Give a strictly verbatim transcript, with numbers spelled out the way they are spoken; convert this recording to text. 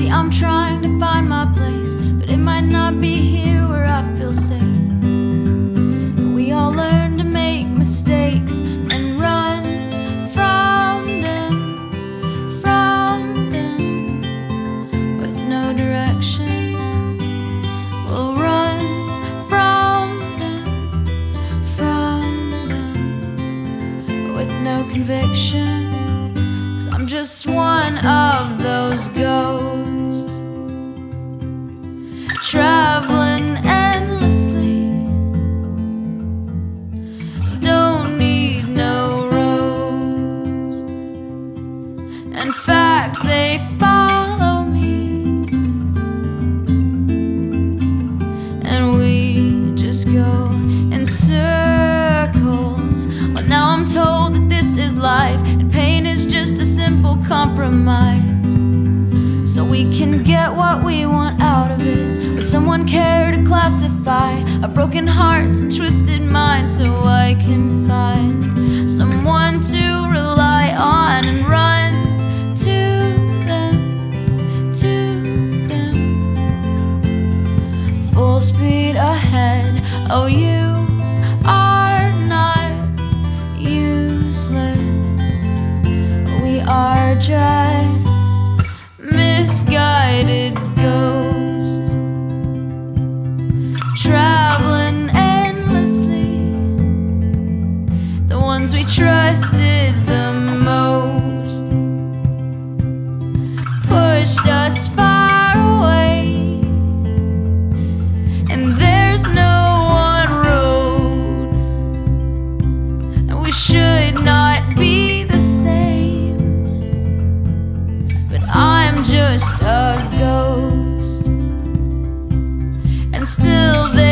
Maybe I'm trying to find my place, but it might not be here where I feel safe. We all learn to make mistakes and run from them, from them, with no direction. We'll run from them, from them, with no conviction. 'Cause I'm just one of those ghosts, traveling endlessly. Don't need no roads. In fact, they follow me, and we just go in circles. Well, now I'm told that this is life, and pain is just a simple compromise, so we can get what we want out of it. Would someone care to classify our broken hearts and twisted minds, so I can find someone to rely on and run to them, to them, full speed ahead. Oh, you are not useless. We are just misguided ghosts, traveling endlessly. The ones we trusted the most pushed us far away, and there's no one road, and we should not be the same. But I'm just a ghost, and still there